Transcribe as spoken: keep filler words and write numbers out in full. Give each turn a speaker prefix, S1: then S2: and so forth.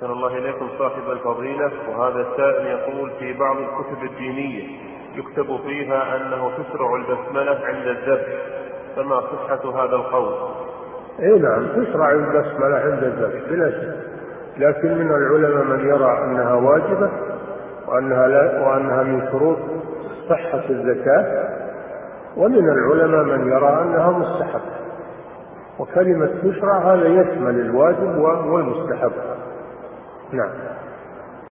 S1: أحسن الله إليكم صاحب الفضيلة. وهذا السائل يقول: في بعض الكتب الدينية يكتب فيها أنه تشرع البسملة عند الذبح، فما صحة هذا القول؟
S2: اي نعم، تشرع البسملة عند الذبح بلا شك، لكن من العلماء من يرى أنها واجبة وأنها, لا وأنها من شروط صحة الزكاة، ومن العلماء من يرى أنها مستحبة. وكلمة تشرع هذا يشمل الواجب والمستحب. نعم.